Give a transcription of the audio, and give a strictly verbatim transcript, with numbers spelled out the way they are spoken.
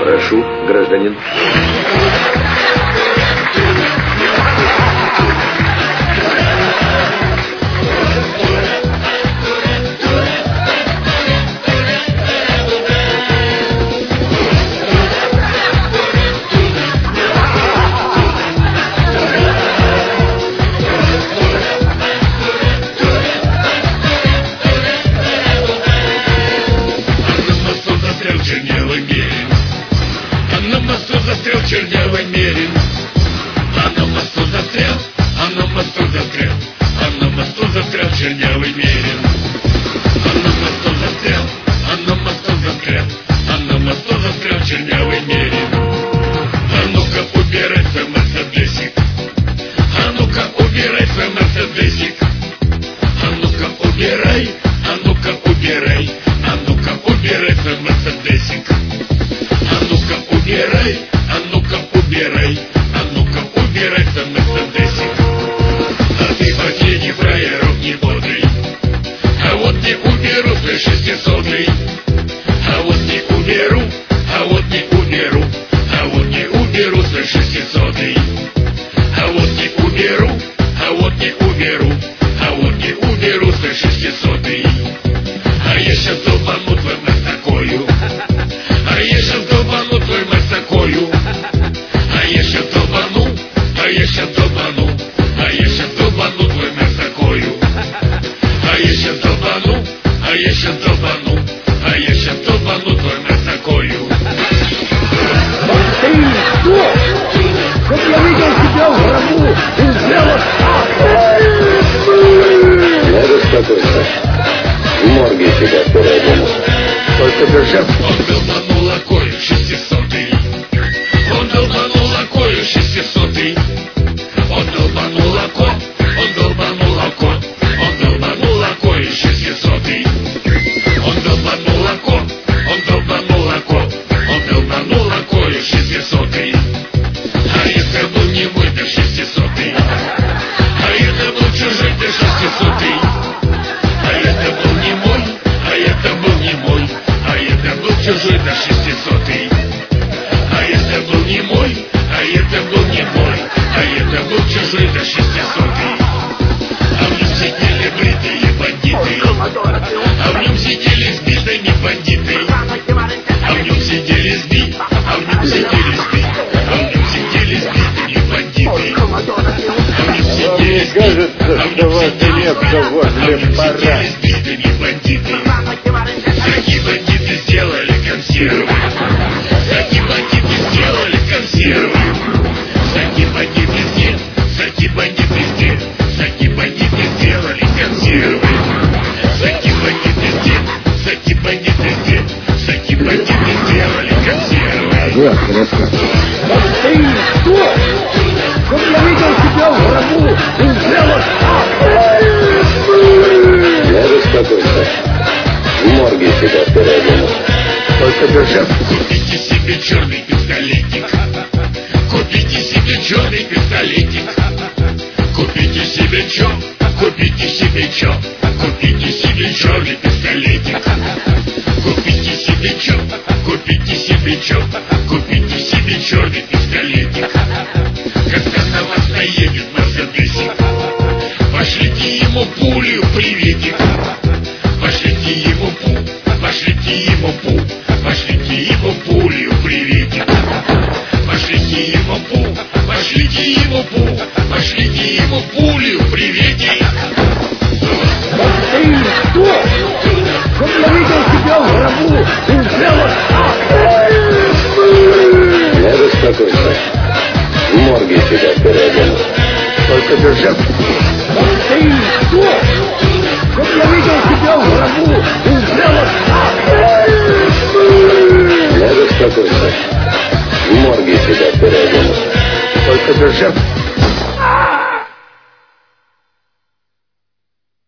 Прошу, гражданин. Чернявый мерин, а на мосту застрял, а на мосту застрял, а на мосту застрял чернявый мерин. А на мосту застрял, а на мосту застрял, а на мосту застрял чернявый мерин. А ну-ка убирай свой мерседесик, а ну-ка убирай свой мерседесик, а ну-ка убирай, а ну-ка убирай, а ну-ка убирай свой мерседесик, а ну-ка убирай. А ну-ка убирай, а ну-ка убирай свой мерседесик. А ты последний фраеров не бодрый, а вот не уберу свой шестисотый. А вот не уберу, а вот не уберу, а вот не уберу свой шестисотый. А вот не уберу, а вот не уберу, а вот не уберу свой шестисотый. А я сейчас долбану твой мэр такую, а я сейчас долбану твой мэр такую. А я щас долбану, а я щас долбану, а я щас долбану твой мэр такую. А я щас долбану, а я щас долбану, а я щас долбану твой мэр такую. Ты что? Чтоб я видел тебя в гробу, ты сделал... Не беспокойся. В морге тебя переодену. Только держи. Он долбанул лакою шестисотый. Он долбанул лакою шестисотый. Он долбанул лако, он долбанул лако, он долбанул лакою шестисотый. Он долбанул лако, он долбанул лако, он долбанул лакою шестисотый. А это был не мой, да шестисотый. А это был чужой, да шестисотый. А это был не мой, а это был не мой, а это был чужой, да шестисотый. А это был не мой, а это был не мой, а это был чужой, да шестисотый. А в нем сидели бритые бандиты, а в нем сидели сбитыми бандиты, а в нем сидели сби, а в нем сидели сби, а в нем сидели сбитыми бандиты, а в нем сидели сби, а в нем сидели сбитыми бандиты. Такие бандиты сделали консервы. Такие бандиты сделали консервы. Такие бандиты сделали, такие бандиты сделали, такие бандиты сделали консервы. Такие бандиты сделали, такие бандиты сделали, такие бандиты сделали консервы. Ты что? Чтоб я видел тебя в гробу, ты сделал... Не беспокойся. В морге тебя переодену. Только держи. Купите себе черный пистолетик. Купите себе черный пистолетик. Купите себе чё? Купите себе чё? Купите себе черный пистолетик. Купите себе чё? Купите себе чё? Купите себе черный пистолетик. Когда на вас наедет мерседесик, пошлите ему пулю в приветик. Пошлите ему пу, пошлите ему пу, пошлите ему пулю в приветик. Пошлите ему пу, пошлите ему пу, пошлите ему пулю в приветик. Ты что? Чтоб я видел тебя в гробу, ты сделал... Не беспокойся. В морге тебя переодену. Только держи. Ты что? Чтоб я видел тебя в гробу, ты сделал... Не беспокойся. В морге тебя переодену. Только держи.